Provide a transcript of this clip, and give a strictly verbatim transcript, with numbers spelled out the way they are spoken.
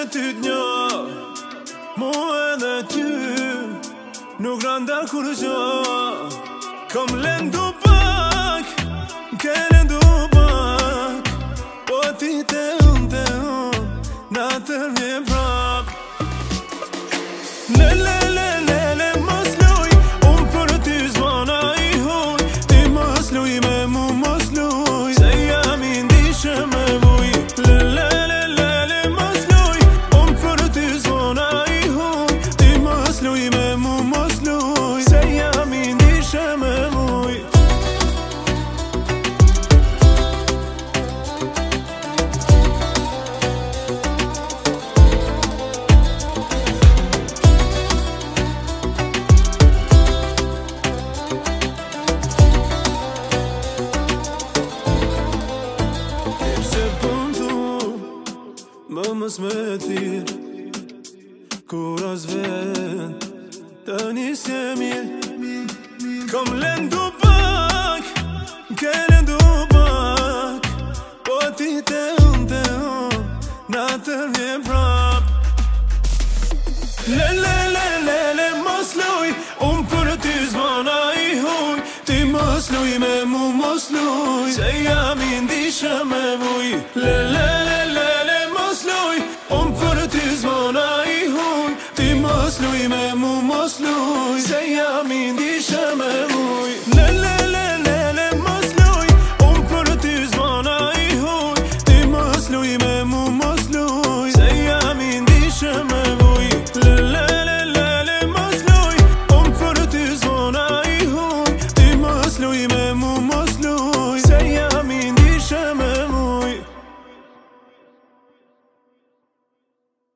ty t'njo, mu edhe ty nuk randa kur gjo. Kom lendu pak, ke lendu pak, po ti te unë, te unë, na tërvje prap. Le, le, le, le, le, mos luj, unë për ty zvona i huj, ti mos luj me mu, mos luj, se jam i ndishë me vuj. Le, le, le, le, le, mos luj, unë për ty zvona i huj, ti mos luj me mu, mos luj, se jam i ndishë me vuj. Më mës me thirë, kur as vend, të njësë mirë. Kom lendu pak, ke lendu pak, po ti te unë, te unë, na tërvje prap. Le, le, le, le, le, mos luj, unë për ty zvona i huj, ti mos luj me mu, mos luj, se jam i ndishë me vuj. Le, le, le, le, le, mos luj, unë për ty zvona i huj, ti mos luj me mu, mos luj, se jam i ndishë me vuj.